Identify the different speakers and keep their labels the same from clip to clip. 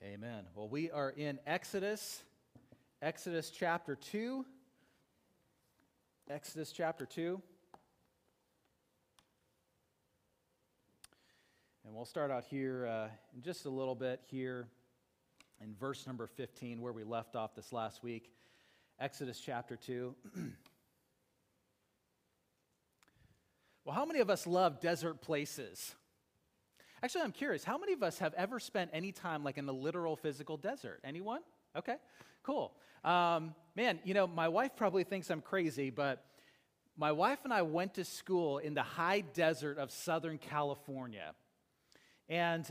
Speaker 1: Amen. Well, we are in Exodus chapter 2. Exodus chapter 2. And we'll start out here in just a little bit here in verse number 15, where we left off this last week. Exodus chapter 2. Well, how many of us love desert places? Actually, I'm curious, how many of us have ever spent any time like in the literal physical desert? Anyone? Okay, cool. Man, my wife probably thinks I'm crazy, but my wife and I went to school in the high desert of Southern California. And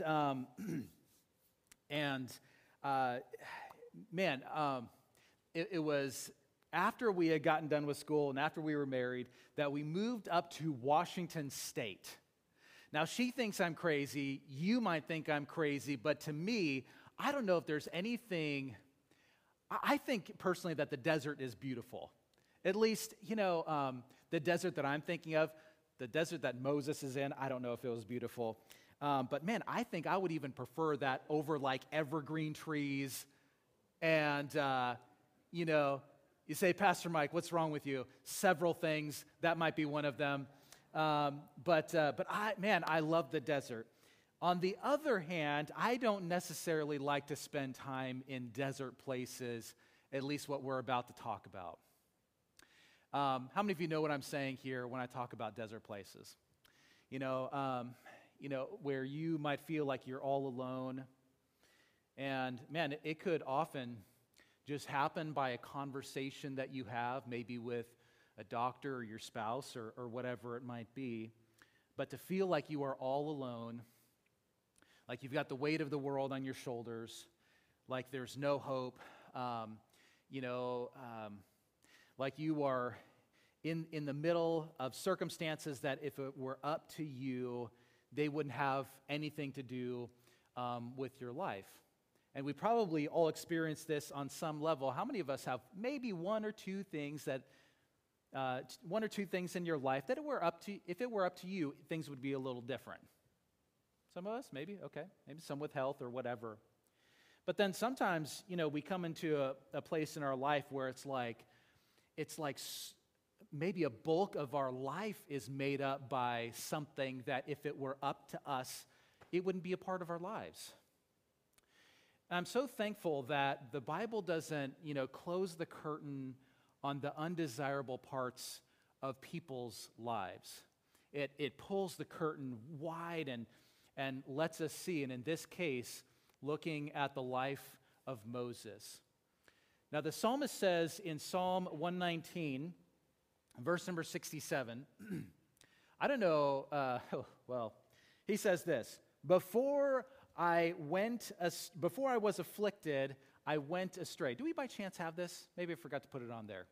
Speaker 1: it was after we had gotten done with school and after we were married that we moved up to Washington State. Now, she thinks I'm crazy, you might think I'm crazy, but to me, I don't know if there's anything. I think personally that the desert is beautiful. At least, the desert that I'm thinking of, the desert that Moses is in, I don't know if it was beautiful. But man, I think I would even prefer that over like evergreen trees. And, you say, Pastor Mike, what's wrong with you? Several things. That might be one of them. But I love the desert. On the other hand, I don't necessarily like to spend time in desert places, at least what we're about to talk about. How many of you know what I'm saying here when I talk about desert places? Where you might feel like you're all alone. And man, it could often just happen by a conversation that you have, maybe with a doctor or your spouse or whatever it might be. But to feel like you are all alone, like you've got the weight of the world on your shoulders, like there's no hope, like you are in the middle of circumstances that if it were up to you, they wouldn't have anything to do with your life. And we probably all experience this on some level. How many of us have maybe one or two things in your life that if it were up to you, things would be a little different? Some of us, maybe, okay. Maybe some with health or whatever. But then sometimes, we come into a place in our life where it's like maybe a bulk of our life is made up by something that if it were up to us, it wouldn't be a part of our lives. And I'm so thankful that the Bible doesn't, close the curtain on the undesirable parts of people's lives. It pulls the curtain wide and lets us see, and in this case, looking at the life of Moses. Now, the psalmist says in Psalm 119, verse number 67, I don't know, he says this: Before I was afflicted, I went astray. Do we by chance have this? Maybe I forgot to put it on there.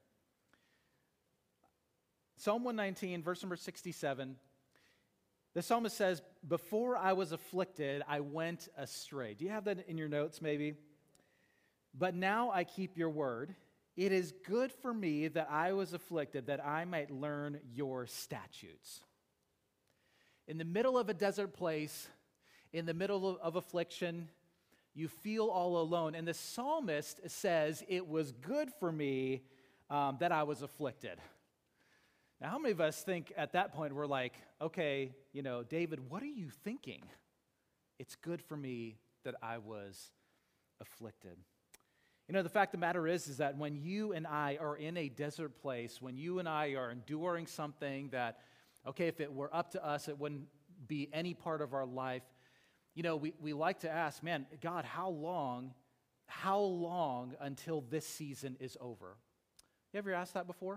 Speaker 1: Psalm 119, verse number 67, the psalmist says, before I was afflicted, I went astray. Do you have that in your notes maybe? But now I keep your word. It is good for me that I was afflicted, that I might learn your statutes. In the middle of a desert place, in the middle of affliction, you feel all alone. And the psalmist says, it was good for me that I was afflicted. Now, how many of us think at that point we're like, okay, David, what are you thinking? It's good for me that I was afflicted. The fact of the matter is that when you and I are in a desert place, when you and I are enduring something that, okay, if it were up to us, it wouldn't be any part of our life, we like to ask, man, God, how long until this season is over? You ever asked that before?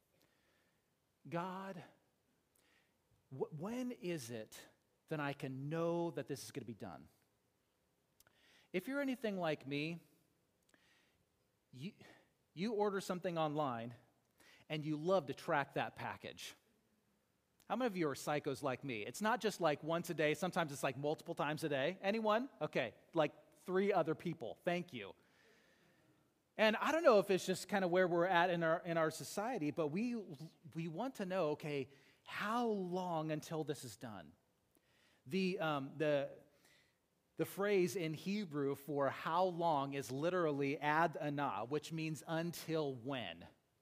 Speaker 1: God, when is it that I can know that this is going to be done? If you're anything like me, you order something online and you love to track that package. How many of you are psychos like me? It's not just like once a day. Sometimes it's like multiple times a day. Anyone? Okay, like 3 other people. Thank you. And I don't know if it's just kind of where we're at in our society, but we want to know, okay, how long until this is done? The phrase in Hebrew for how long is literally ad anah, which means until when?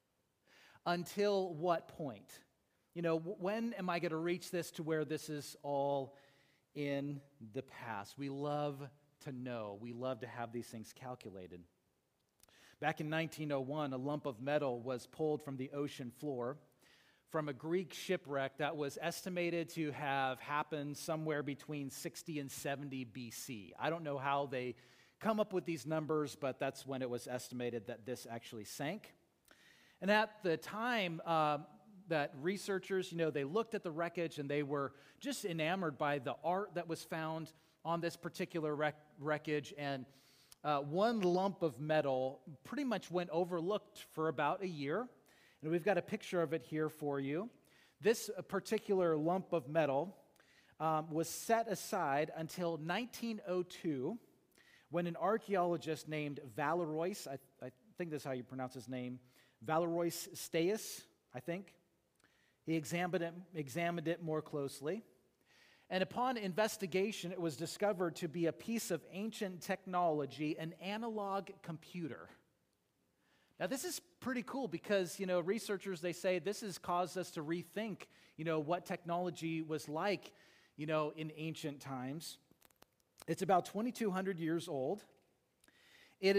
Speaker 1: Until what point? When am I going to reach this to where this is all in the past? We love to know. We love to have these things calculated. Back in 1901, a lump of metal was pulled from the ocean floor from a Greek shipwreck that was estimated to have happened somewhere between 60 and 70 BC. I don't know how they come up with these numbers, but that's when it was estimated that this actually sank. And at the time that researchers, they looked at the wreckage and they were just enamored by the art that was found on this particular wreckage. And one lump of metal pretty much went overlooked for about a year. And we've got a picture of it here for you. This particular lump of metal was set aside until 1902 when an archaeologist named Valerois, I think that's how you pronounce his name, Valerois Staes, I think. He examined it more closely. And upon investigation, it was discovered to be a piece of ancient technology, an analog computer. Now, this is pretty cool because, researchers, they say this has caused us to rethink, what technology was like, in ancient times. It's about 2,200 years old. It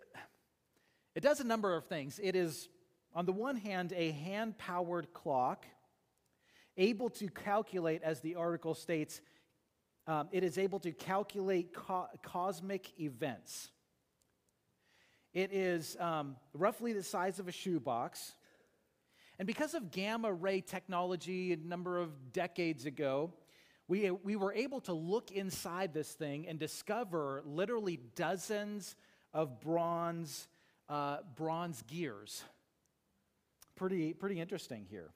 Speaker 1: does a number of things. It is, on the one hand, a hand-powered clock, able to calculate, as the article states, it is able to calculate cosmic events. It is roughly the size of a shoebox. And because of gamma ray technology a number of decades ago, we were able to look inside this thing and discover literally dozens of bronze gears. Pretty interesting here.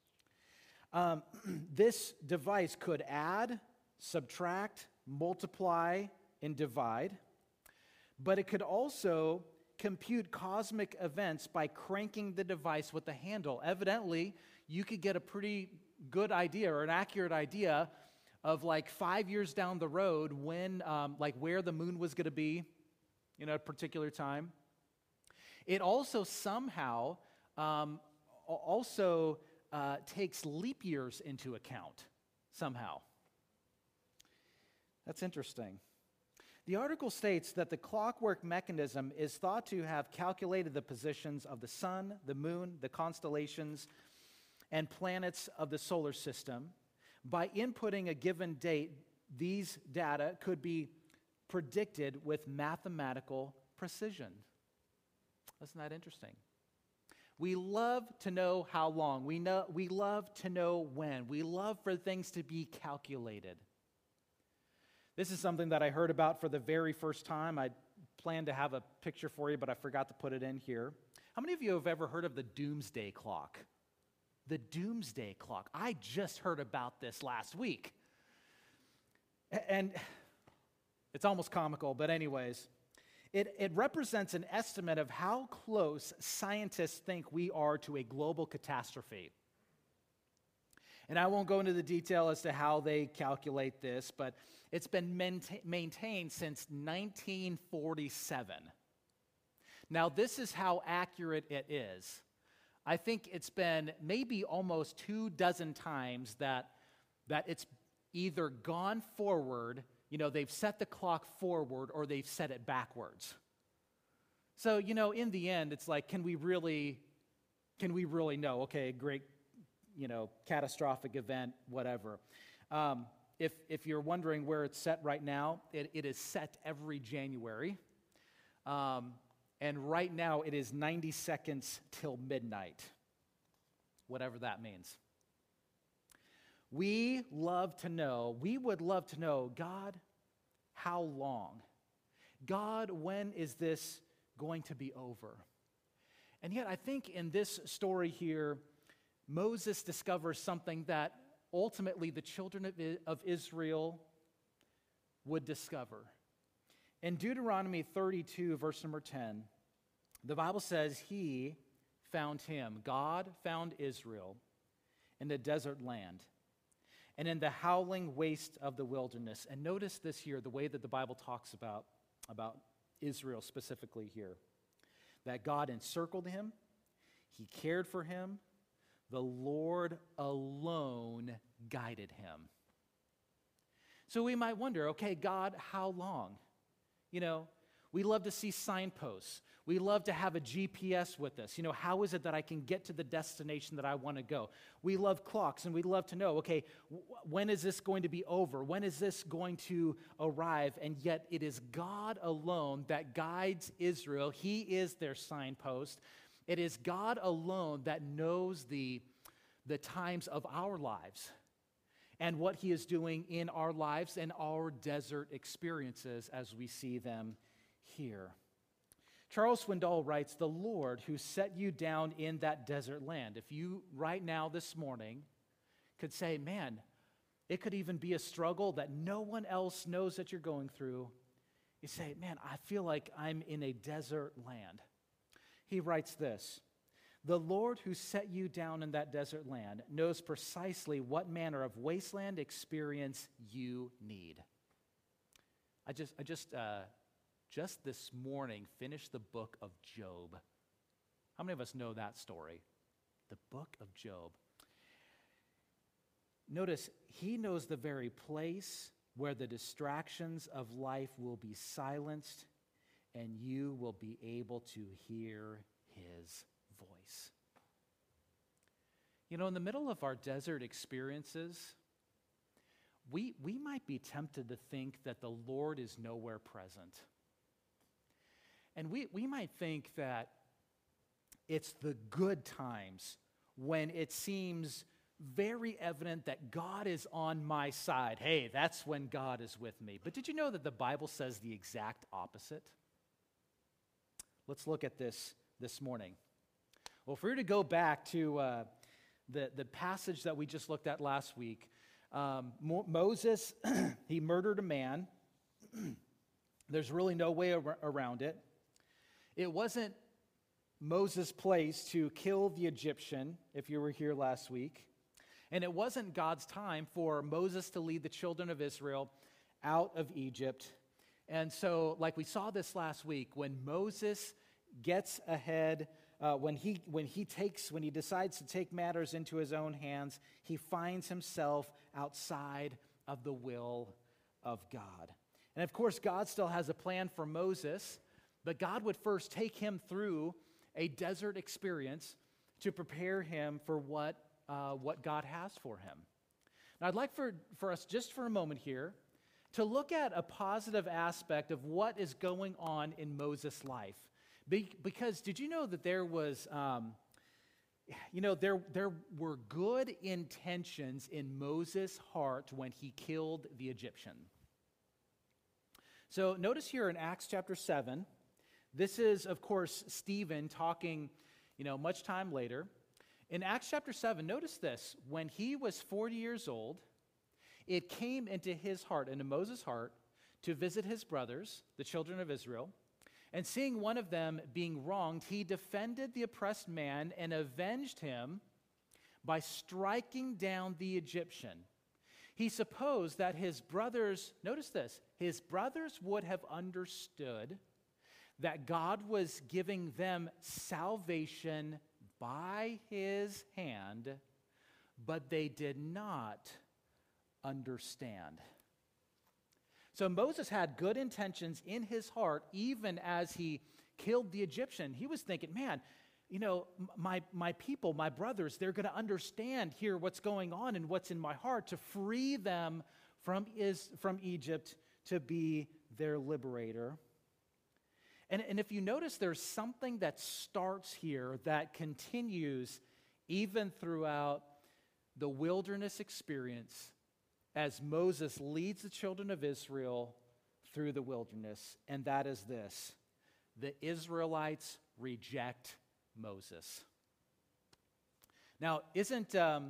Speaker 1: This device could add, subtract, multiply, and divide, but it could also compute cosmic events by cranking the device with the handle. Evidently, you could get a pretty good idea or an accurate idea of 5 years down the road when, where the moon was going to be, at a particular time. It also somehow takes leap years into account somehow. That's interesting. The article states that the clockwork mechanism is thought to have calculated the positions of the sun, the moon, the constellations, and planets of the solar system. By inputting a given date, these data could be predicted with mathematical precision. Isn't that interesting? We love to know how long. We love to know when. We love for things to be calculated. This is something that I heard about for the very first time. I planned to have a picture for you, but I forgot to put it in here. How many of you have ever heard of the doomsday clock? The doomsday clock. I just heard about this last week. And it's almost comical, but anyways, it represents an estimate of how close scientists think we are to a global catastrophe. And I won't go into the detail as to how they calculate this, but it's been maintained since 1947. Now, this is how accurate it is. I think it's been maybe almost 24 times that it's either gone forward, they've set the clock forward, or they've set it backwards. So, in the end, it's like, can we really know? Okay, great, catastrophic event, whatever. If you're wondering where it's set right now, it is set every January. And right now, it is 90 seconds till midnight, whatever that means. We would love to know, God, how long? God, when is this going to be over? And yet, I think in this story here, Moses discovers something that ultimately the children of Israel would discover. In Deuteronomy 32, verse number 10, the Bible says, he found him, God found Israel in the desert land. and in the howling waste of the wilderness. And notice this here, the way that the Bible talks about Israel specifically here, that God encircled him, he cared for him, the Lord alone guided him. So we might wonder, okay, God, how long? You know, we love to see signposts. We love to have a GPS with us. You know, how is it that I can get to the destination that I want to go? We love clocks, and we love to know, okay, when is this going to be over? When is this going to arrive? And yet it is God alone that guides Israel. He is their signpost. It is God alone that knows the times of our lives and what he is doing in our lives and our desert experiences as we see them here. Charles Swindoll writes, "The Lord who set you down in that desert land." If you right now this morning could say, man, it could even be a struggle that no one else knows that you're going through. You say, man, I feel like I'm in a desert land. He writes this, "The Lord who set you down in that desert land knows precisely what manner of wasteland experience you need." I just this morning finished the book of Job. How many of us know that story? The book of Job. Notice, he knows the very place where the distractions of life will be silenced and you will be able to hear his voice. You know, in the middle of our desert experiences, we might be tempted to think that the Lord is nowhere present. And we might think that it's the good times when it seems very evident that God is on my side. Hey, that's when God is with me. But did you know that the Bible says the exact opposite? Let's look at this morning. Well, if we were to go back to the passage that we just looked at last week, Moses, he murdered a man. There's really no way around it. It wasn't Moses' place to kill the Egyptian, if you were here last week. And it wasn't God's time for Moses to lead the children of Israel out of Egypt. And so, like we saw this last week, when Moses gets ahead, when he decides to take matters into his own hands, he finds himself outside of the will of God. And of course, God still has a plan for Moses, but God would first take him through a desert experience to prepare him for what God has for him. Now, I'd like for us just for a moment here to look at a positive aspect of what is going on in Moses' life. Because did you know that there was, there were good intentions in Moses' heart when he killed the Egyptian. So notice here in Acts chapter 7, this is, of course, Stephen talking, much time later. In Acts chapter 7, notice this. When he was 40 years old, it came into his heart, into Moses' heart, to visit his brothers, the children of Israel. And seeing one of them being wronged, he defended the oppressed man and avenged him by striking down the Egyptian. He supposed that his brothers, notice this, his brothers would have understood that God was giving them salvation by his hand, but they did not understand. So Moses had good intentions in his heart, even as he killed the Egyptian. He was thinking, man, my people, my brothers, they're going to understand here what's going on and what's in my heart to free them from Egypt to be their liberator. And if you notice, there's something that starts here that continues even throughout the wilderness experience as Moses leads the children of Israel through the wilderness, and that is this: the Israelites reject Moses. Now, does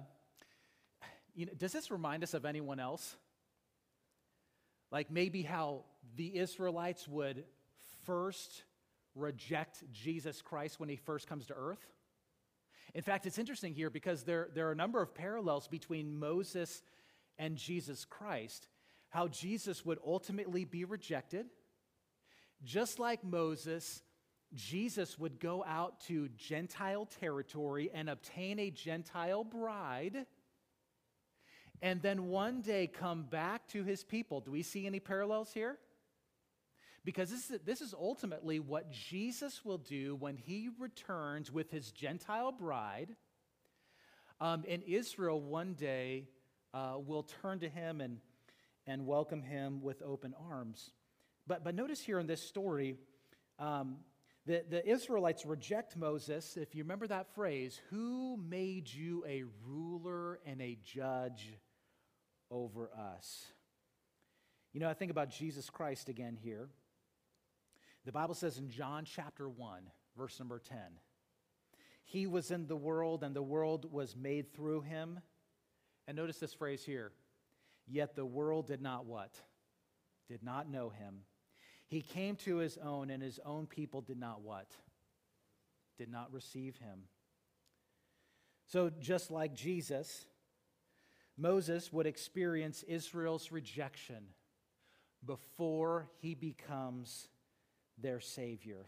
Speaker 1: this remind us of anyone else? Like maybe how the Israelites would first reject Jesus Christ when he first comes to earth? In fact, it's interesting here because there are a number of parallels between Moses and Jesus Christ, how Jesus would ultimately be rejected. Just like Moses, Jesus would go out to Gentile territory and obtain a Gentile bride, and then one day come back to his people. Do we see any parallels here? Because this is ultimately what Jesus will do when he returns with his Gentile bride. And Israel one day will turn to him and welcome him with open arms. But notice here in this story, the Israelites reject Moses. If you remember that phrase, who made you a ruler and a judge over us? You know, I think about Jesus Christ again here. The Bible says in John chapter 1, verse number 10, he was in the world and the world was made through him. And notice this phrase here, yet the world did not what? Did not know him. He came to his own and his own people did not what? Did not receive him. So just like Jesus, Moses would experience Israel's rejection before he becomes their Savior.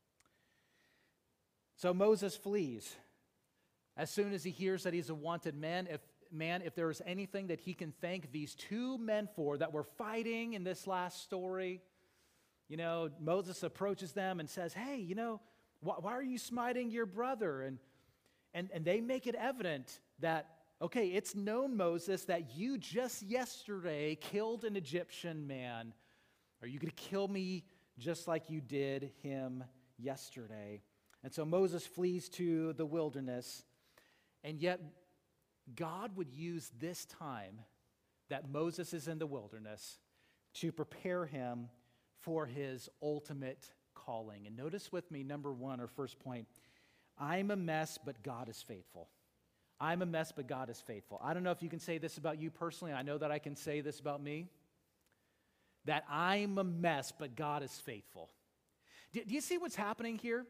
Speaker 1: So Moses flees. As soon as he hears that he's a wanted man, if there is anything that he can thank these two men for that were fighting in this last story, you know, Moses approaches them and says, hey, you know, why are you smiting your brother? And they make it evident that, okay, it's known, Moses, that you just yesterday killed an Egyptian man. Are you going to kill me just like you did him yesterday? And so Moses flees to the wilderness, and yet God would use this time that Moses is in the wilderness to prepare him for his ultimate calling. And notice with me, number one, our first point, I'm a mess, but God is faithful. I'm a mess, but God is faithful. I don't know if you can say this about you personally. I know that I can say this about me, that I'm a mess, but God is faithful. Do you see what's happening here?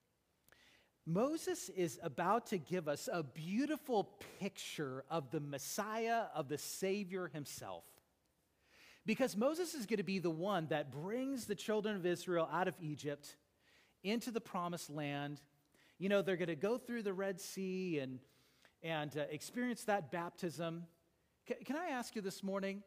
Speaker 1: Moses is about to give us a beautiful picture of the Messiah, of the Savior himself. Because Moses is going to be the one that brings the children of Israel out of Egypt into the promised land. You know, they're going to go through the Red Sea and experience that baptism. Can I ask you this morning,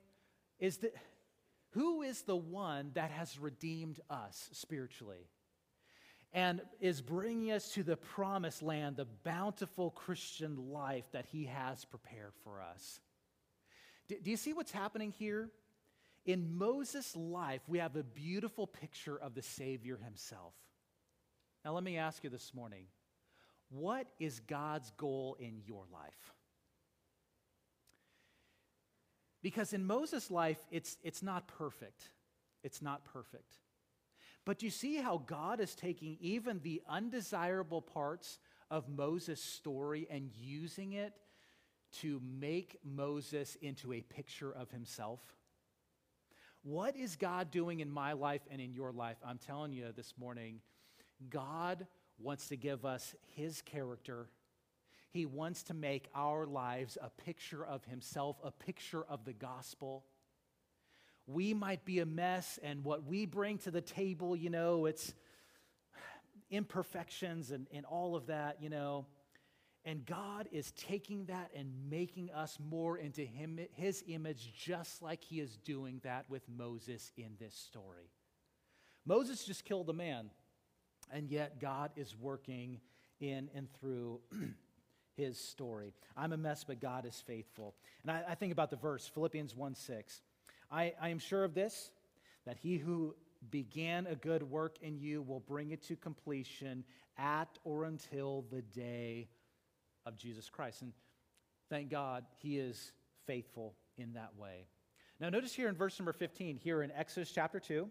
Speaker 1: who is the one that has redeemed us spiritually and is bringing us to the promised land, the bountiful Christian life that he has prepared for us? Do you see what's happening here? In Moses' life, we have a beautiful picture of the Savior himself. Now, let me ask you this morning, what is God's goal in your life? Because in Moses' life, it's not perfect. It's not perfect. But you see how God is taking even the undesirable parts of Moses' story and using it to make Moses into a picture of himself? What is God doing in my life and in your life? I'm telling you this morning, God wants to give us his character. He wants to make our lives a picture of himself, a picture of the gospel. We might be a mess, and what we bring to the table, you know, it's imperfections and all of that, you know. And God is taking that and making us more into his image, just like he is doing that with Moses in this story. Moses just killed a man, and yet God is working in and through his story. I'm a mess, but God is faithful. And I think about the verse, Philippians 1:6. I am sure of this, that he who began a good work in you will bring it to completion at or until the day of Jesus Christ. And thank God he is faithful in that way. Now notice here in verse number 15, here in Exodus chapter 2.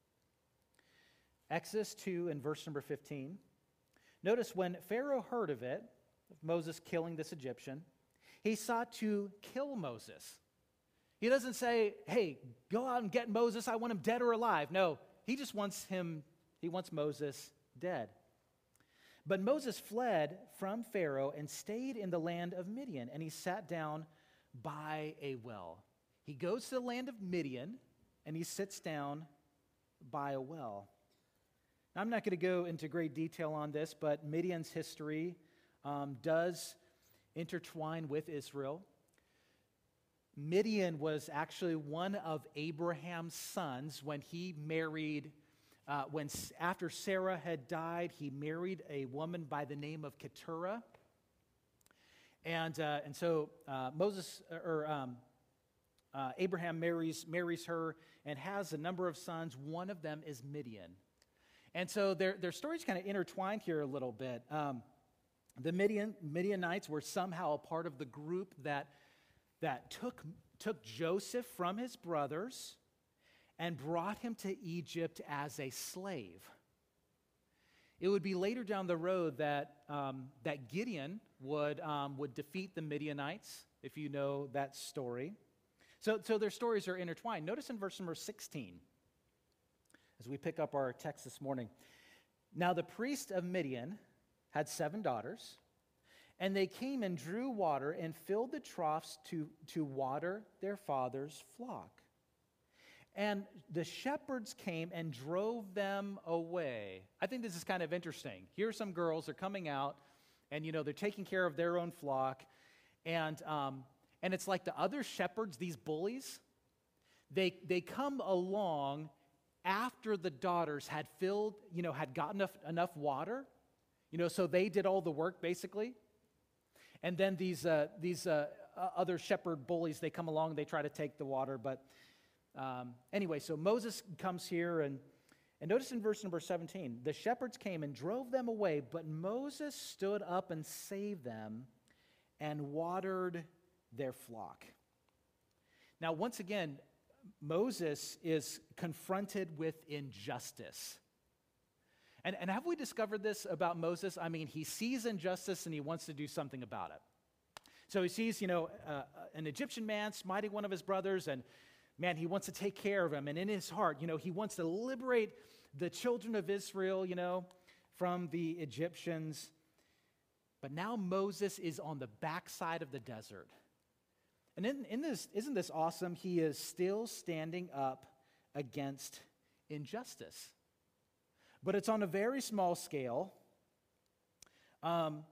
Speaker 1: Exodus 2 and verse number 15. Notice when Pharaoh heard of it, of Moses killing this Egyptian, he sought to kill Moses. He doesn't say, hey, go out and get Moses, I want him dead or alive. No, he just wants Moses dead. But Moses fled from Pharaoh and stayed in the land of Midian, and he sat down by a well. he goes to the land of Midian, and he sits down by a well. Now, I'm not going to go into great detail on this, but Midian's history does intertwine with Israel. Midian was actually one of Abraham's sons when he married, after Sarah had died, he married a woman by the name of Keturah. And so Abraham marries her and has a number of sons. One of them is Midian. And so their stories kind of intertwined here a little bit. The Midianites were somehow a part of the group that took Joseph from his brothers and brought him to Egypt as a slave. It would be later down the road that Gideon would defeat the Midianites, if you know that story. So their stories are intertwined. Notice in verse number 16, as we pick up our text this morning. Now the priest of Midian had 7 daughters, and they came and drew water and filled the troughs to water their father's flock. And the shepherds came and drove them away. I think this is kind of interesting. Here are some girls, they're coming out, and they're taking care of their own flock. And it's like the other shepherds, these bullies, they come along after the daughters had gotten enough water, so they did all the work basically. And then these other shepherd bullies, they come along, they try to take the water. But anyway, so Moses comes here, and notice in verse number 17, the shepherds came and drove them away, but Moses stood up and saved them and watered their flock. Now, once again, Moses is confronted with injustice. And have we discovered this about Moses? I mean, he sees injustice and he wants to do something about it. So he sees, an Egyptian man smiting one of his brothers, and man, he wants to take care of him. And in his heart, he wants to liberate the children of Israel, from the Egyptians. But now Moses is on the backside of the desert. And in this, isn't this awesome? He is still standing up against injustice. But it's on a very small scale. And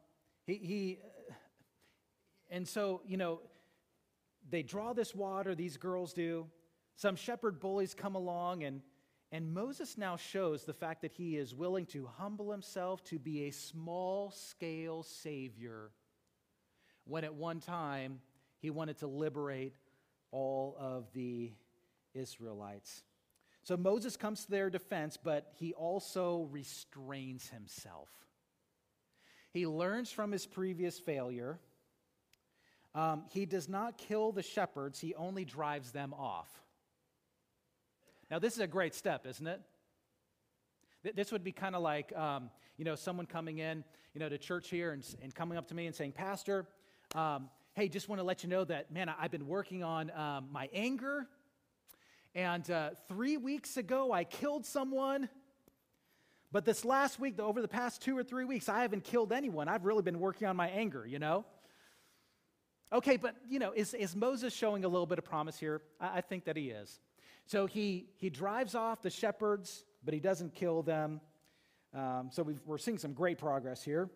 Speaker 1: so, they draw this water, these girls do. Some shepherd bullies come along, and Moses now shows the fact that he is willing to humble himself to be a small-scale savior, when at one time he wanted to liberate all of the Israelites. So Moses comes to their defense, but he also restrains himself. He learns from his previous failure. He does not kill the shepherds, he only drives them off. Now, this is a great step, isn't it? This would be kind of like, someone coming in, to church here and coming up to me and saying, Pastor, hey, just want to let you know that, man, I've been working on my anger. And 3 weeks ago, I killed someone. But this last week, over the past 2 or 3 weeks, I haven't killed anyone. I've really been working on my anger, Okay, but, is Moses showing a little bit of promise here? I think that he is. So he drives off the shepherds, but he doesn't kill them. So we're seeing some great progress here.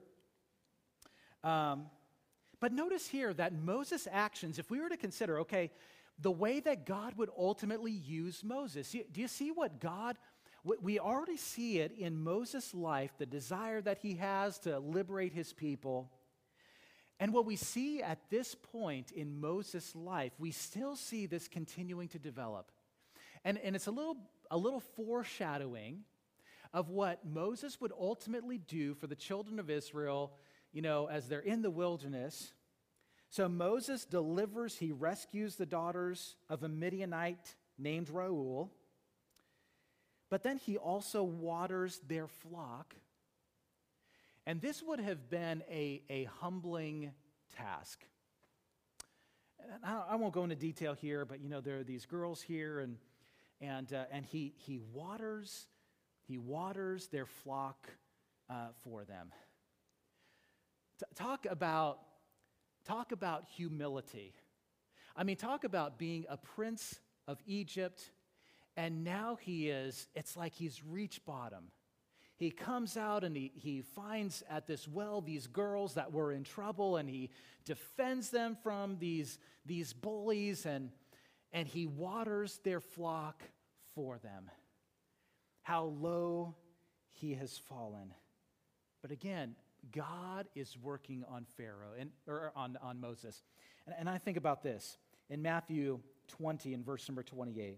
Speaker 1: But notice here that Moses' actions, if we were to consider, okay, the way that God would ultimately use Moses. Do you see we already see it in Moses' life, the desire that he has to liberate his people. And what we see at this point in Moses' life, we still see this continuing to develop. And it's a little foreshadowing of what Moses would ultimately do for the children of Israel, as they're in the wilderness. So Moses he rescues the daughters of a Midianite named Reuel, but then he also waters their flock. And this would have been a humbling task. I won't go into detail here, but there are these girls here, and he waters their flock for them. Talk about humility. I mean, talk about being a prince of Egypt, and now it's like he's reached bottom. He comes out and he finds at this well these girls that were in trouble, and he defends them from these bullies, and he waters their flock for them. How low he has fallen. But again, God is working on Pharaoh, or on Moses. And I think about this. In Matthew 20, in verse number 28,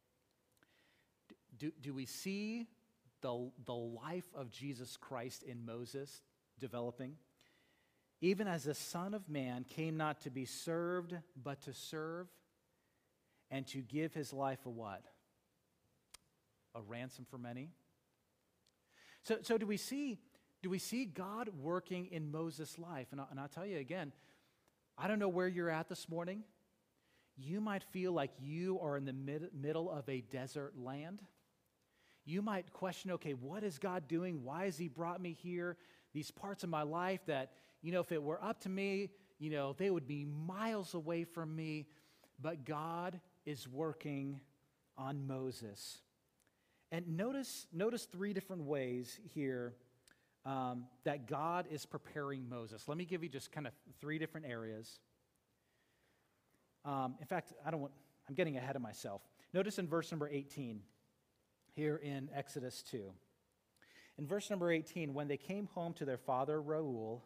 Speaker 1: do we see the life of Jesus Christ in Moses developing? Even as the Son of Man came not to be served, but to serve, and to give his life a what? A ransom for many. So do we see God working in Moses' life? And I'll tell you again, I don't know where you're at this morning. You might feel like you are in the middle of a desert land. You might question, okay, what is God doing? Why has he brought me here? These parts of my life that, if it were up to me, they would be miles away from me. But God is working on Moses. And notice three different ways here that God is preparing Moses. Let me give you just kind of three different areas. In fact, I'm getting ahead of myself. Notice in verse number 18, here in Exodus 2. In verse number 18, when they came home to their father Reuel,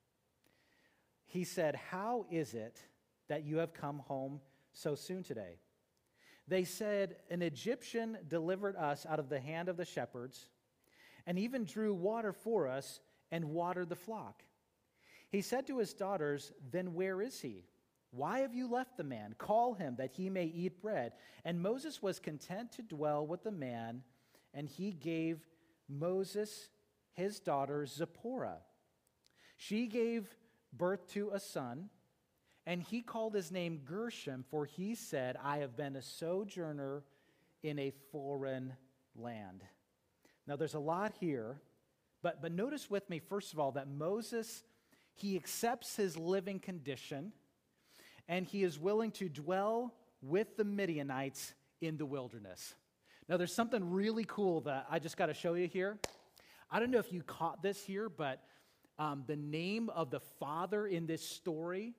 Speaker 1: he said, "How is it that you have come home so soon today?" They said, "An Egyptian delivered us out of the hand of the shepherds, and even drew water for us and watered the flock." He said to his daughters, "Then where is he? Why have you left the man? Call him that he may eat bread." And Moses was content to dwell with the man, and he gave Moses his daughter Zipporah. She gave birth to a son, and he called his name Gershom, for he said, "I have been a sojourner in a foreign land." Now there's a lot here, but notice with me, first of all, that Moses, he accepts his living condition, and he is willing to dwell with the Midianites in the wilderness. Now, there's something really cool that I just got to show you here. I don't know if you caught this here, but the name of the father in this story,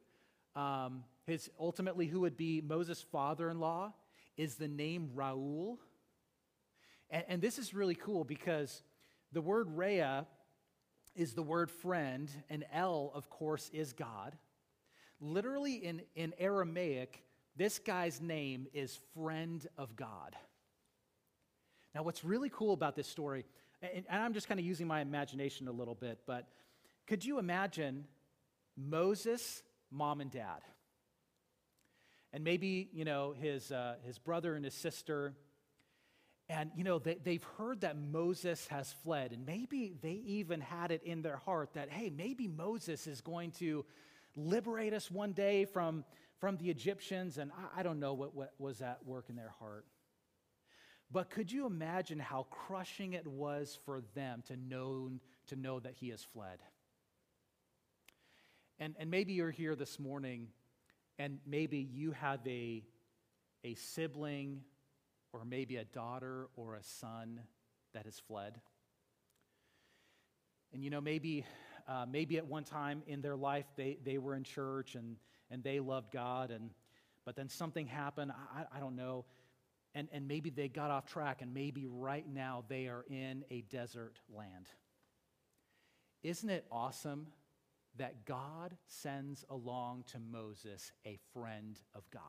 Speaker 1: ultimately who would be Moses' father-in-law, is the name Reuel. And this is really cool because the word Rhea is the word friend, and El, of course, is God. Literally in Aramaic, this guy's name is friend of God. Now, what's really cool about this story, and I'm just kind of using my imagination a little bit, but could you imagine Moses' mom and dad? And maybe, his brother and his sister, and, they've heard that Moses has fled, and maybe they even had it in their heart that, hey, maybe Moses is going to liberate us one day from the Egyptians, and I don't know what was at work in their heart. But could you imagine how crushing it was for them to know that he has fled? And maybe you're here this morning, and maybe you have a sibling, or maybe a daughter or a son that has fled. And maybe at one time in their life they were in church and they loved God, but then something happened, I don't know, and maybe they got off track, and maybe right now they are in a desert land. Isn't it awesome that God sends along to Moses a friend of God?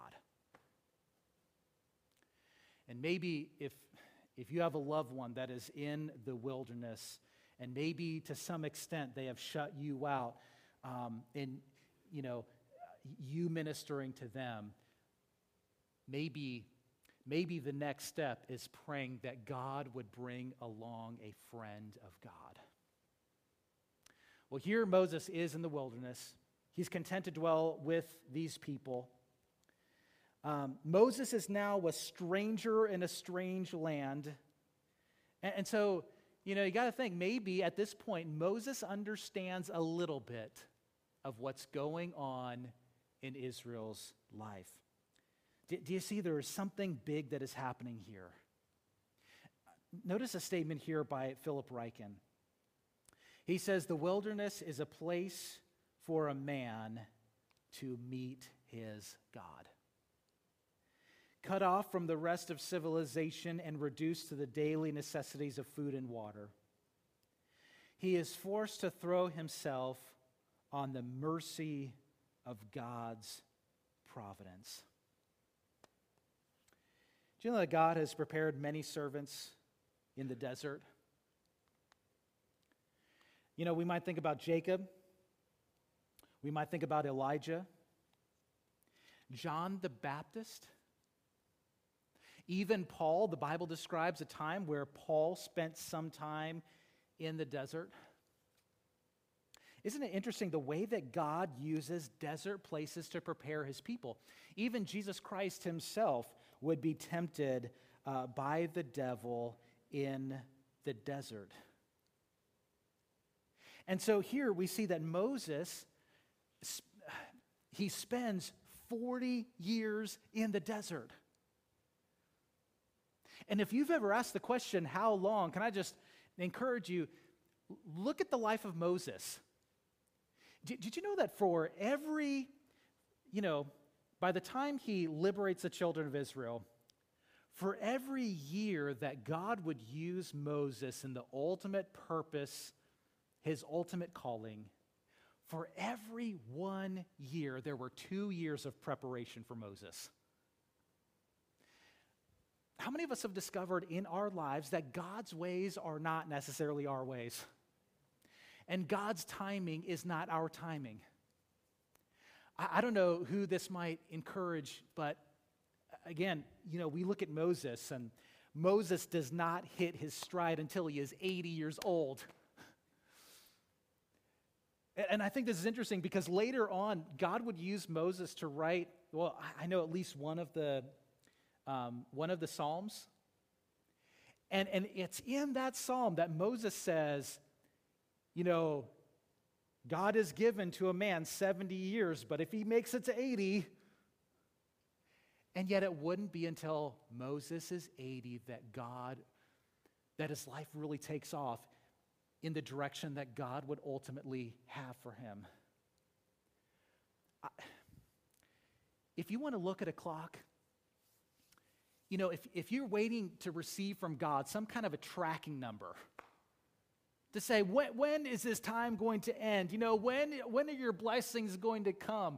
Speaker 1: And maybe if you have a loved one that is in the wilderness, and maybe to some extent they have shut you out in you ministering to them, maybe the next step is praying that God would bring along a friend of God. Well, here Moses is in the wilderness. He's content to dwell with these people. Moses is now a stranger in a strange land. And so, you got to think, maybe at this point, Moses understands a little bit of what's going on in Israel's life. Do you see there is something big that is happening here? Notice a statement here by Philip Ryken. He says, the wilderness is a place for a man to meet his God. Cut off from the rest of civilization and reduced to the daily necessities of food and water, he is forced to throw himself on the mercy of God's providence. Do you know that God has prepared many servants in the desert? You know, we might think about Jacob. We might think about Elijah, John the Baptist. Even Paul, the Bible describes a time where Paul spent some time in the desert. Isn't it interesting the way that God uses desert places to prepare his people? Even Jesus Christ himself would be tempted by the devil in the desert. And so here we see that Moses, he spends 40 years in the desert. And if you've ever asked the question, how long, can I just encourage you, look at the life of Moses. Did you know that for every, by the time he liberates the children of Israel, for every year that God would use Moses in the ultimate purpose, his ultimate calling, for every 1 year, there were 2 years of preparation for Moses. How many of us have discovered in our lives that God's ways are not necessarily our ways? And God's timing is not our timing. I don't know who this might encourage, but again, we look at Moses, and Moses does not hit his stride until he is 80 years old. And I think this is interesting because later on, God would use Moses to write, well, I know at least one of the Psalms. And it's in that Psalm that Moses says, God has given to a man 70 years, but if he makes it to 80, and yet it wouldn't be until Moses is 80 that his life really takes off in the direction that God would ultimately have for him. If you want to look at a clock, if you're waiting to receive from God some kind of a tracking number, to say, when is this time going to end? When are your blessings going to come?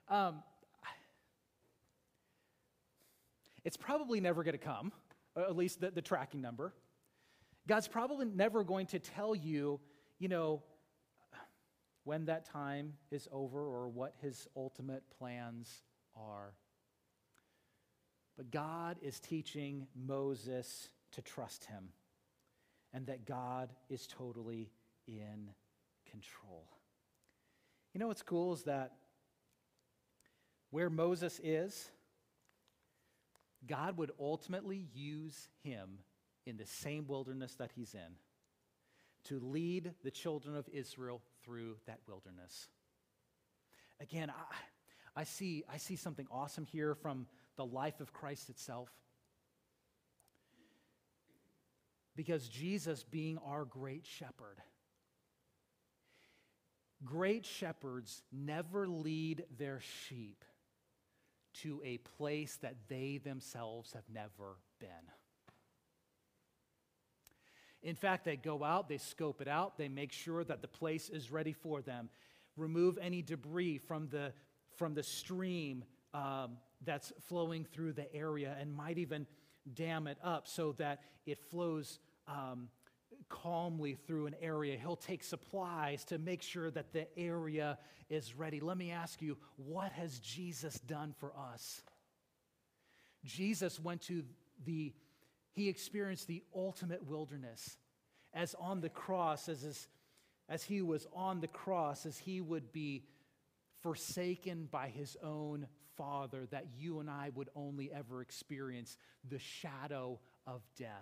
Speaker 1: It's probably never going to come, at least the tracking number. God's probably never going to tell you, when that time is over or what his ultimate plans are. But God is teaching Moses to trust him, and that God is totally in control. What's cool is that where Moses is, God would ultimately use him in the same wilderness that he's in to lead the children of Israel through that wilderness. Again, I see something awesome here from the life of Christ itself. Because Jesus being our great shepherd, great shepherds never lead their sheep to a place that they themselves have never been. In fact, they go out, they scope it out, they make sure that the place is ready for them, remove any debris from the stream that's flowing through the area, and might even dam it up so that it flows calmly through an area. He'll take supplies to make sure that the area is ready. Let me ask you, what has Jesus done for us? Jesus he experienced the ultimate wilderness as on the cross, as he was on the cross, as he would be forsaken by his own Father, that you and I would only ever experience the shadow of death.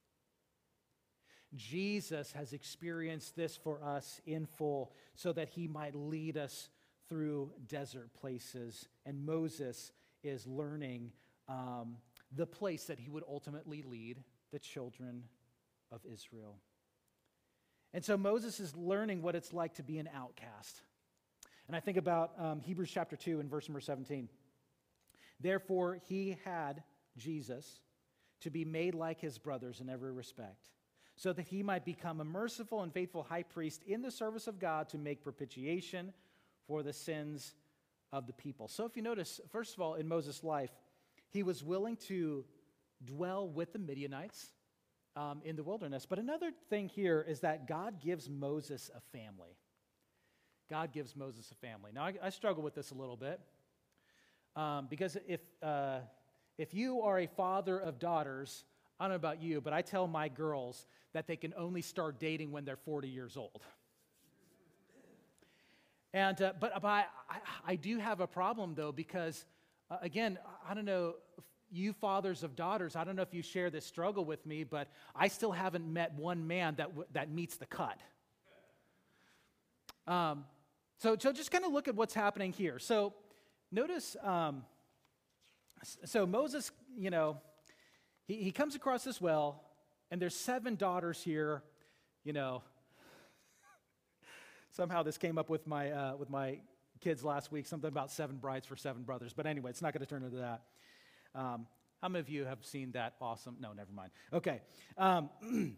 Speaker 1: Jesus has experienced this for us in full so that he might lead us through desert places. And Moses is learning the place that he would ultimately lead the children of Israel. And so Moses is learning what it's like to be an outcast. And I think about Hebrews chapter 2 and verse number 17. Therefore, he had, Jesus, to be made like his brothers in every respect, so that he might become a merciful and faithful high priest in the service of God to make propitiation for the sins of the people. So if you notice, first of all, in Moses' life, he was willing to dwell with the Midianites in the wilderness. But another thing here is that God gives Moses a family. God gives Moses a family. Now, I struggle with this a little bit because if you are a father of daughters, I don't know about you, but I tell my girls that they can only start dating when they're 40 years old. And but I do have a problem, though, because, again, I don't know, you fathers of daughters, I don't know if you share this struggle with me, but I still haven't met one man that meets the cut. So just kind of look at what's happening here. So notice, so Moses, he comes across this well, and there's 7 daughters here, Somehow this came up with my kids last week, something about 7 brides for 7 brothers. But anyway, it's not going to turn into that. How many of you have seen that awesome? No, never mind. Okay. Sorry.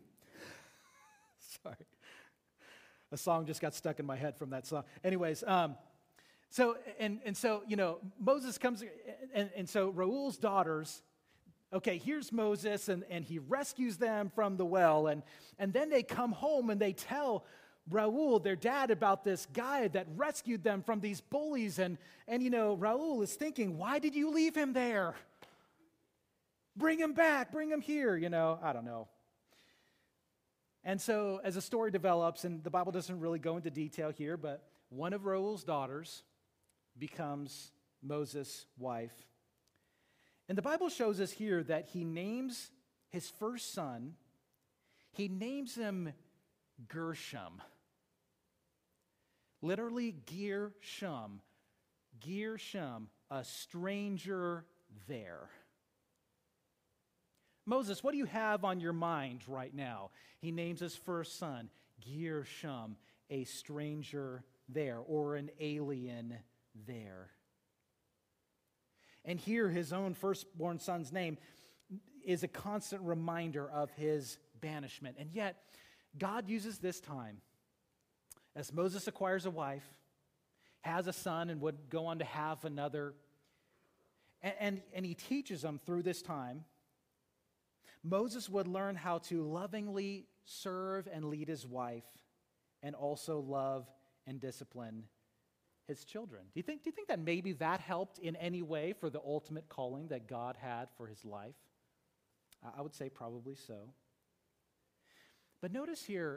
Speaker 1: A song just got stuck in my head from that song. Anyways, so Moses comes, and so Reuel's daughters, okay, here's Moses, and he rescues them from the well, and then they come home and they tell Reuel, their dad, about this guy that rescued them from these bullies, and Reuel is thinking, why did you leave him there? Bring him back, bring him here, I don't know. And so as the story develops, and the Bible doesn't really go into detail here, but one of Reuel's daughters becomes Moses' wife. And the Bible shows us here that he names his first son, he names him Gershom. Literally, Gershom, a stranger there. Moses, what do you have on your mind right now? He names his first son, Gershom, a stranger there, or an alien there. And here, his own firstborn son's name is a constant reminder of his banishment. And yet, God uses this time, as Moses acquires a wife, has a son, and would go on to have another, and he teaches them through this time. Moses would learn how to lovingly serve and lead his wife, and also love and discipline his children. Do you think that maybe that helped in any way for the ultimate calling that God had for his life? I would say probably so. But notice here,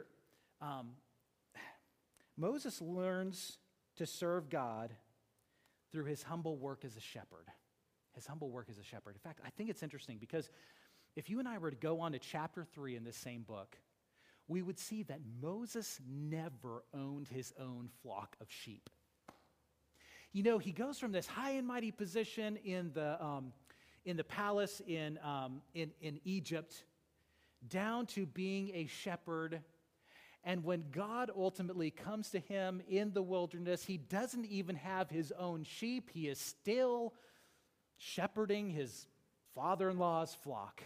Speaker 1: Moses learns to serve God through his humble work as a shepherd. His humble work as a shepherd. In fact, I think it's interesting because if you and I were to go on to chapter 3 in this same book, we would see that Moses never owned his own flock of sheep. He goes from this high and mighty position in the palace in Egypt down to being a shepherd. And when God ultimately comes to him in the wilderness, he doesn't even have his own sheep. He is still shepherding his father-in-law's flock.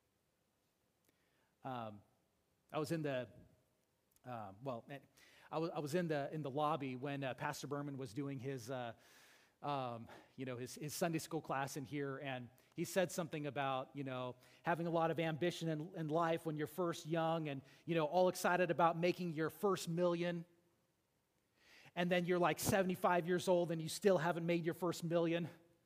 Speaker 1: I was in the lobby when Pastor Berman was doing his Sunday school class in here, and he said something about having a lot of ambition in life when you're first young, and all excited about making your first million, and then you're like 75 years old and you still haven't made your first million.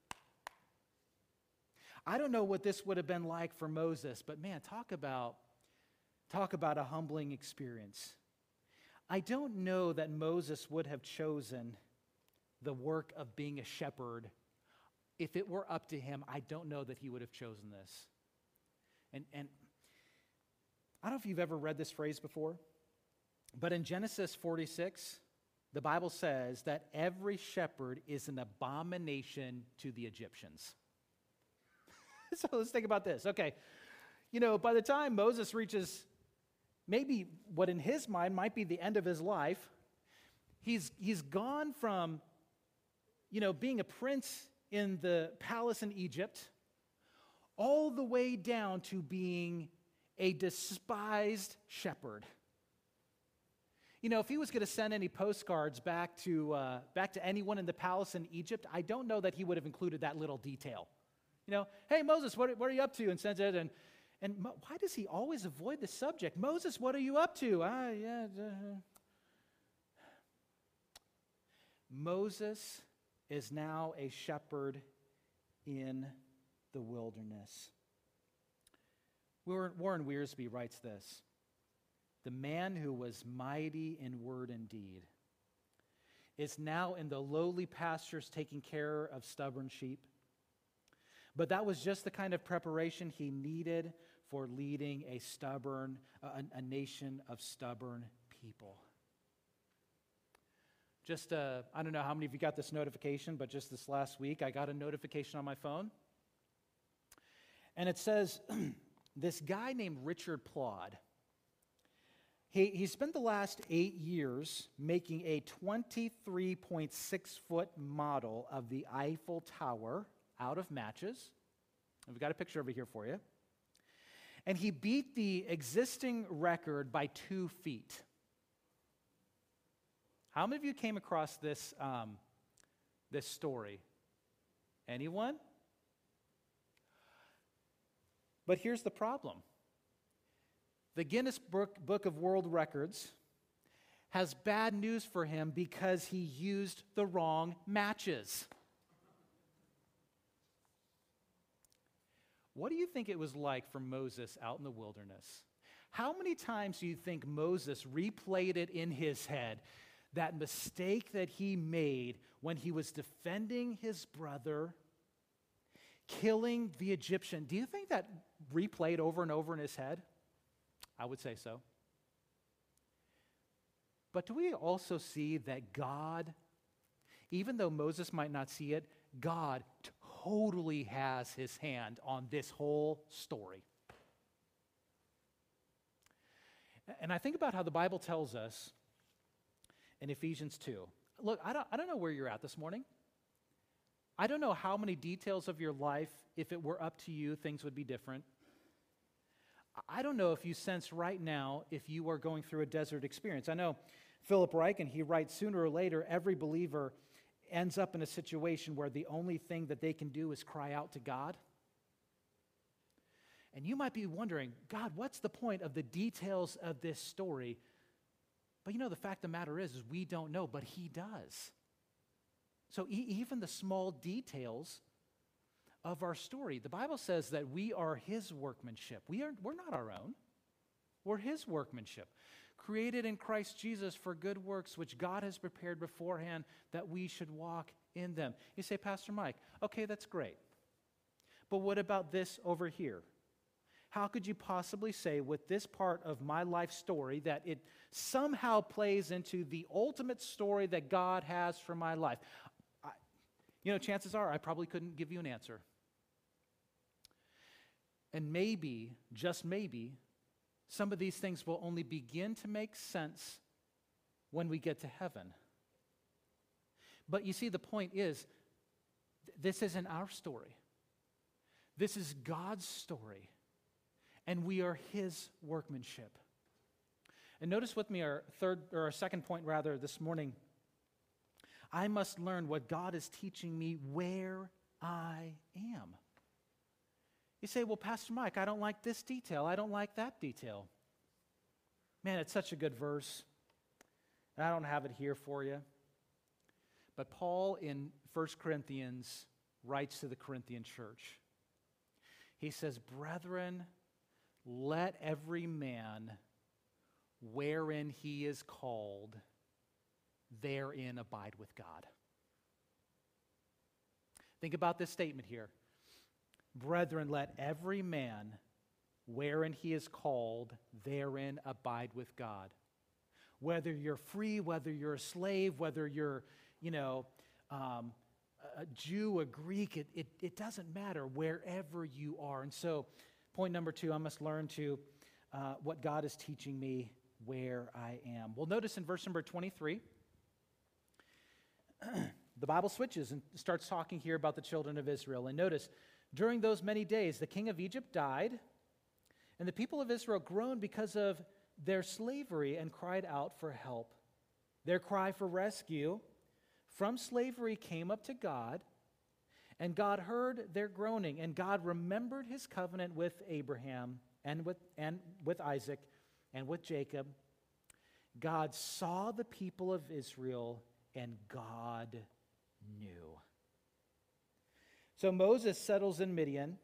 Speaker 1: I don't know what this would have been like for Moses, but man, talk about a humbling experience. I don't know that Moses would have chosen the work of being a shepherd. If it were up to him, I don't know that he would have chosen this. And I don't know if you've ever read this phrase before, but in Genesis 46, the Bible says that every shepherd is an abomination to the Egyptians. So let's think about this. Okay, by the time Moses reaches maybe what in his mind might be the end of his life, he's gone from, being a prince in the palace in Egypt all the way down to being a despised shepherd. If he was going to send any postcards back to anyone in the palace in Egypt, I don't know that he would have included that little detail. Hey, Moses, what are you up to? And sends it, and why does he always avoid the subject? Moses, what are you up to? Moses is now a shepherd in the wilderness. Warren Wiersbe writes this: the man who was mighty in word and deed is now in the lowly pastures taking care of stubborn sheep. But that was just the kind of preparation he needed for leading a nation of stubborn people. I don't know how many of you got this notification, but just this last week, I got a notification on my phone. And it says, this guy named Richard Plod, he spent the last 8 years making a 23.6-foot model of the Eiffel Tower out of matches. We've got a picture over here for you. And he beat the existing record by 2 feet. How many of you came across this story? Anyone? But here's the problem. The Guinness Book of World Records has bad news for him because he used the wrong matches. What do you think it was like for Moses out in the wilderness? How many times do you think Moses replayed it in his head, that mistake that he made when he was defending his brother, killing the Egyptian? Do you think that replayed over and over in his head? I would say so. But do we also see that God, even though Moses might not see it, God totally has his hand on this whole story? And I think about how the Bible tells us in Ephesians 2. Look, I don't know where you're at this morning. I don't know how many details of your life, if it were up to you, things would be different. I don't know if you sense right now if you are going through a desert experience. I know Philip Ryken, he writes, sooner or later, every believer ends up in a situation where the only thing that they can do is cry out to God. And you might be wondering, God, what's the point of the details of this story? But the fact of the matter is we don't know, but he does. So even the small details of our story, the Bible says that we are his workmanship. We're not our own. We're his workmanship, created in Christ Jesus for good works, which God has prepared beforehand that we should walk in them. You say, Pastor Mike, okay, that's great. But what about this over here? How could you possibly say with this part of my life story that it somehow plays into the ultimate story that God has for my life? Chances are I probably couldn't give you an answer. And maybe, just maybe, some of these things will only begin to make sense when we get to heaven. But you see, the point is, this isn't our story. This is God's story. And we are his workmanship. And notice with me our second point this morning. I must learn what God is teaching me where I am. You say, well, Pastor Mike, I don't like this detail. I don't like that detail. Man, it's such a good verse. And I don't have it here for you. But Paul in 1 Corinthians writes to the Corinthian church. He says, brethren, let every man wherein he is called, therein abide with God. Think about this statement here. Brethren, let every man wherein he is called, therein abide with God. Whether you're free, whether you're a slave, whether you're, a Jew, a Greek, it doesn't matter wherever you are. And so, point number 2, I must learn to what God is teaching me where I am. Well, notice in verse number 23, the Bible switches and starts talking here about the children of Israel. And notice, during those many days, the king of Egypt died, and the people of Israel groaned because of their slavery and cried out for help. Their cry for rescue from slavery came up to God, and God heard their groaning, and God remembered his covenant with Abraham and with Isaac and with Jacob. God saw the people of Israel, and God knew. So Moses settles in Midian,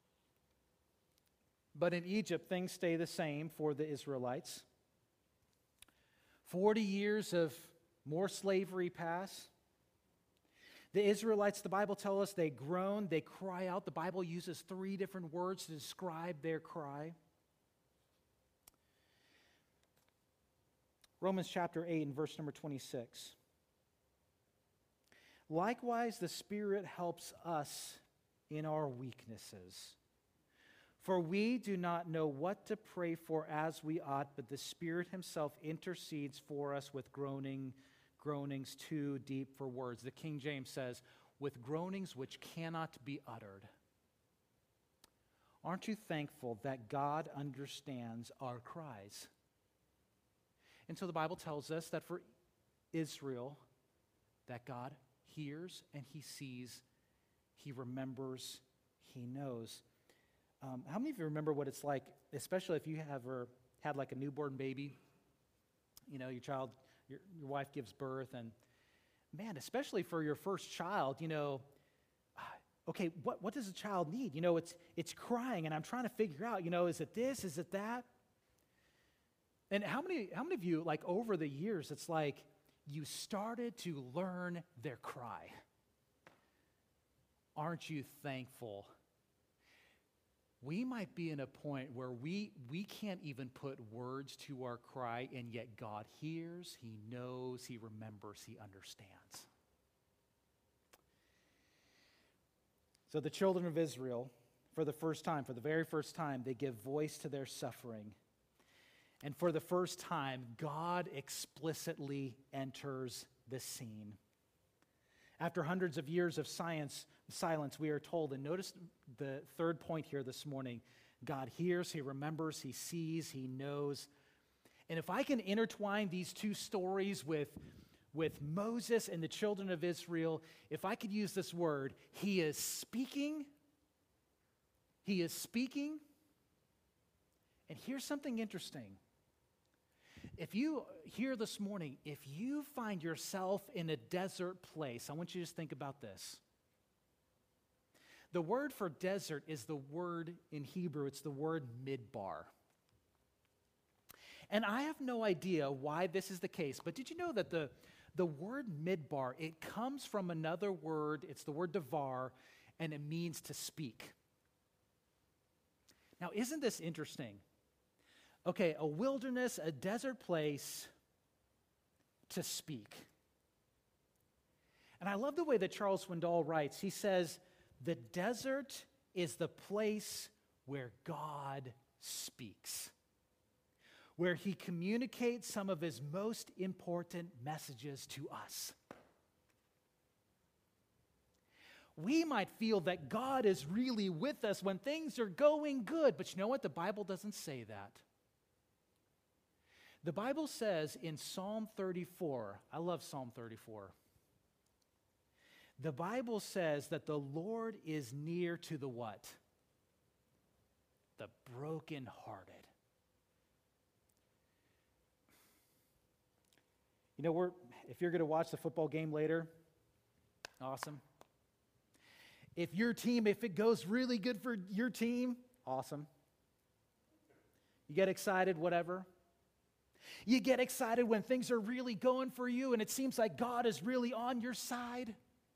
Speaker 1: but in Egypt things stay the same for the Israelites. 40 years of more slavery pass. The Israelites, the Bible tells us, they groan, they cry out. The Bible uses 3 different words to describe their cry. Romans chapter 8 and verse number 26. Likewise, the Spirit helps us in our weaknesses. For we do not know what to pray for as we ought, but the Spirit himself intercedes for us with groanings too deep for words. The King James says, with groanings which cannot be uttered. Aren't you thankful that God understands our cries? And so the Bible tells us that for Israel, that God hears and he sees, he remembers, he knows. How many of you remember what it's like, especially if you have had like a newborn baby? You know, your wife gives birth, and man, especially for your first child, okay, what does a child need? It's crying, and I'm trying to figure out, is it this, is it that? And how many of you, like over the years, it's like you started to learn their cry? Aren't you thankful? We might be in a point where we can't even put words to our cry, and yet God hears, he knows, he remembers, he understands. So the children of Israel, for the very first time, they give voice to their suffering. And for the first time, God explicitly enters the scene. After hundreds of years of silence, we are told, and notice the third point here this morning, God hears, he remembers, he sees, he knows. And if I can intertwine these 2 stories with Moses and the children of Israel, if I could use this word, he is speaking. And here's something interesting. If you here this morning, if you find yourself in a desert place, I want you to just think about this. The word for desert is the word in Hebrew, it's the word midbar. And I have no idea why this is the case, but did you know that the word midbar, it comes from another word, it's the word davar, and it means to speak. Now, isn't this interesting? Okay, a wilderness, a desert place to speak. And I love the way that Charles Swindoll writes. He says, the desert is the place where God speaks, where he communicates some of his most important messages to us. We might feel that God is really with us when things are going good, but you know what? The Bible doesn't say that. The Bible says in Psalm 34, I love Psalm 34. The Bible says that the Lord is near to the what? The brokenhearted. If you're going to watch the football game later, awesome. If it goes really good for your team, awesome. You get excited, whatever. You get excited when things are really going for you and it seems like God is really on your side.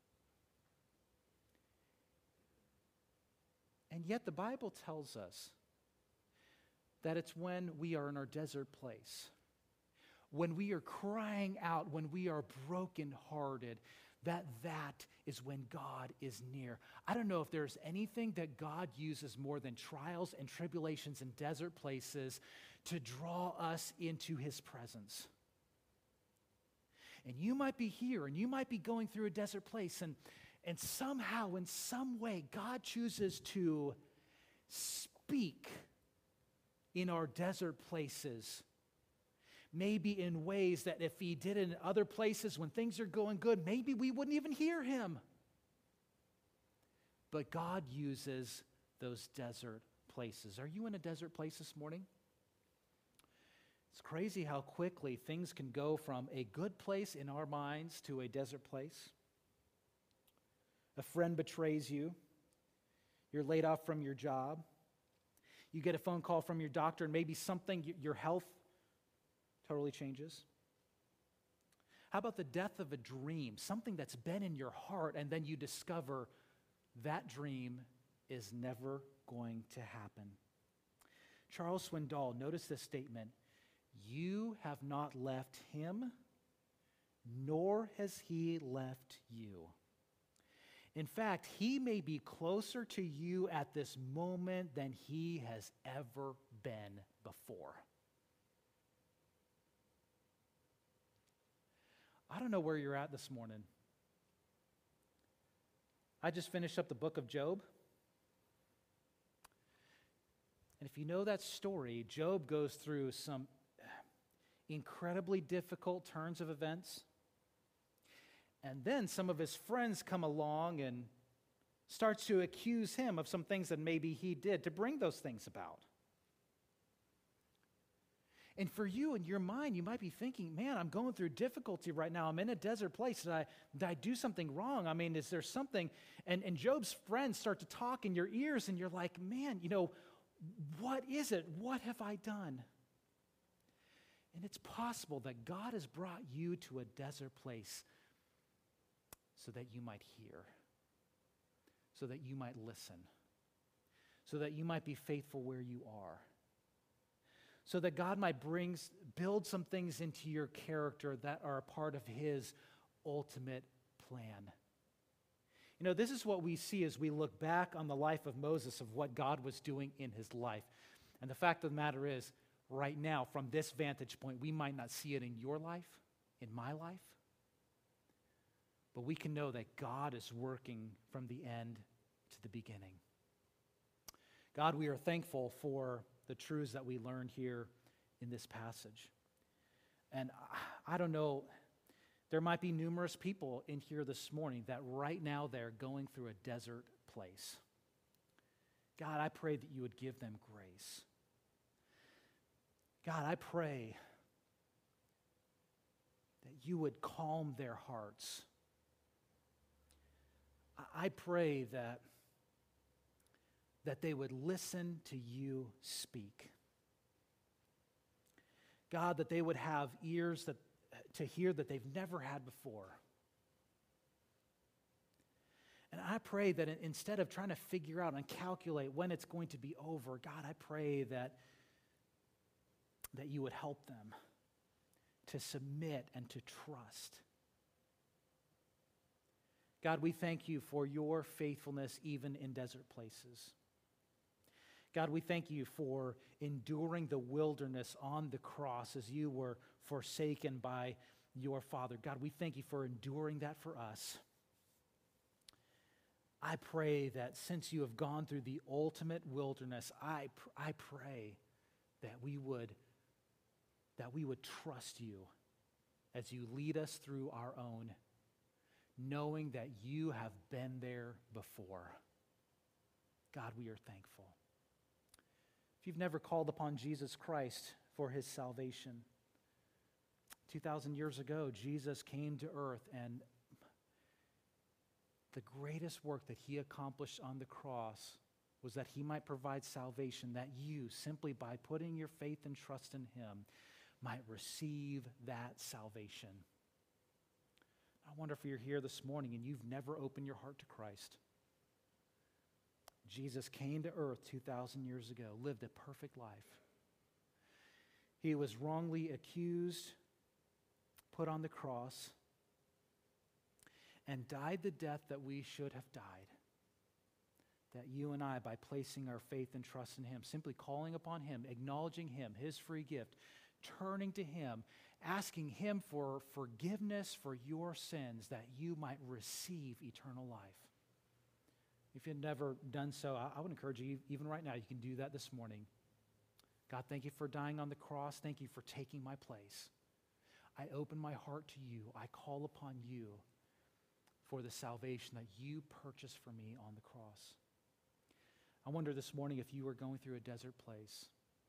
Speaker 1: And yet the Bible tells us that it's when we are in our desert place, when we are crying out, when we are brokenhearted, that is when God is near. I don't know if there's anything that God uses more than trials and tribulations and desert places to draw us into his presence. And you might be here, and you might be going through a desert place, and somehow, in some way, God chooses to speak in our desert places. Maybe in ways that if he did it in other places when things are going good, maybe we wouldn't even hear him. But God uses those desert places. Are you in a desert place this morning? It's crazy how quickly things can go from a good place in our minds to a desert place. A friend betrays you. You're laid off from your job. You get a phone call from your doctor, and maybe something, your health totally changes. How about the death of a dream, something that's been in your heart, and then you discover that dream is never going to happen? Charles Swindoll, notice this statement: "You have not left him, nor has he left you. In fact, he may be closer to you at this moment than he has ever been before." I don't know where you're at this morning. I just finished up the book of Job. And if you know that story, Job goes through some incredibly difficult turns of events. And then some of his friends come along and starts to accuse him of some things that maybe he did to bring those things about. And for you, in your mind, you might be thinking, man, I'm going through difficulty right now. I'm in a desert place. Did I do something wrong? I mean, is there something? And Job's friends start to talk in your ears, and you're like, man, what is it? What have I done? And it's possible that God has brought you to a desert place so that you might hear, so that you might listen, so that you might be faithful where you are, so that God might build some things into your character that are a part of his ultimate plan. This is what we see as we look back on the life of Moses, of what God was doing in his life. And the fact of the matter is, right now, from this vantage point, we might not see it in your life, in my life, but we can know that God is working from the end to the beginning. God, we are thankful for the truths that we learned here in this passage. And I don't know, there might be numerous people in here this morning that right now they're going through a desert place. God, I pray that you would give them grace. God, I pray that you would calm their hearts. I pray that they would listen to you speak. God, that they would have ears to hear that they've never had before. And I pray that instead of trying to figure out and calculate when it's going to be over, God, I pray that you would help them to submit and to trust. God, we thank you for your faithfulness even in desert places. God, we thank you for enduring the wilderness on the cross as you were forsaken by your Father. God, we thank you for enduring that for us. I pray that since you have gone through the ultimate wilderness, I pray that we would trust you as you lead us through our own, knowing that you have been there before. God, we are thankful. If you've never called upon Jesus Christ for his salvation, 2,000 years ago, Jesus came to earth, and the greatest work that he accomplished on the cross was that he might provide salvation, that you, simply by putting your faith and trust in him, might receive that salvation. I wonder if you're here this morning and you've never opened your heart to Christ. Jesus came to earth 2,000 years ago, lived a perfect life. He was wrongly accused put on the cross and died the death that we should have died. That you and I, by placing our faith and trust in him, simply calling upon him, acknowledging him, his free gift, turning to him, asking him for forgiveness for your sins, that you might receive eternal life. If you've never done so, I would encourage you, even right now, you can do that this morning. God, thank you for dying on the cross. Thank you for taking my place. I open my heart to you. I call upon you for the salvation that you purchased for me on the cross. I wonder this morning if you are going through a desert place.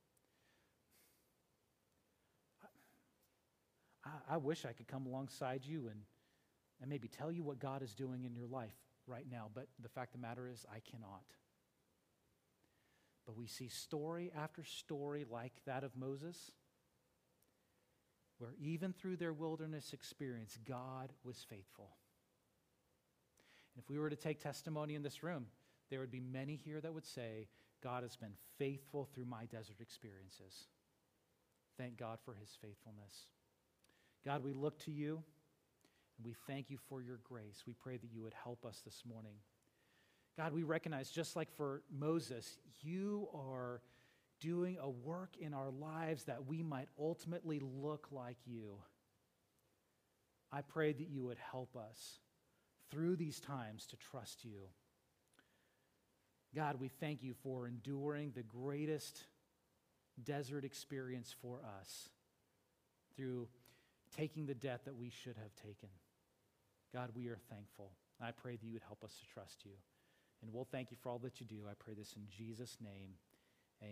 Speaker 1: I wish I could come alongside you and maybe tell you what God is doing in your life right now, but the fact of the matter is I cannot. But we see story after story like that of Moses, where even through their wilderness experience, God was faithful. And if we were to take testimony in this room, there would be many here that would say, God has been faithful through my desert experiences. Thank God for his faithfulness. God, we look to you, and we thank you for your grace. We pray that you would help us this morning. God, we recognize, just like for Moses, you are doing a work in our lives that we might ultimately look like you. I pray that you would help us through these times to trust you. God, we thank you for enduring the greatest desert experience for us through taking the death that we should have taken. God, we are thankful. I pray that you would help us to trust you. And we'll thank you for all that you do. I pray this in Jesus' name.